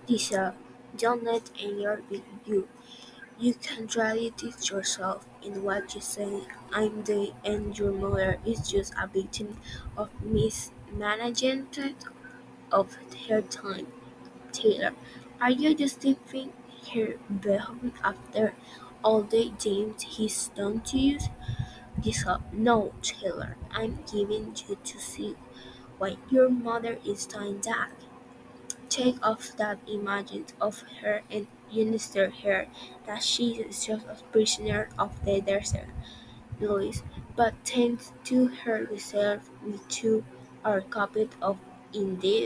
Lisa, don't let anger beat you. You can really teach yourself in what you say. I'm the and your mother is just a victim of mismanagement of her time. Taylor, are you justifying her behavior after all the damage he's done to you? Lisa, no, Taylor. I'm giving you to see why your mother is doing that. Take off that image of her and Unister her that she is just a prisoner of the desert, Louis, but tends to her reserve with two are copied of indeed.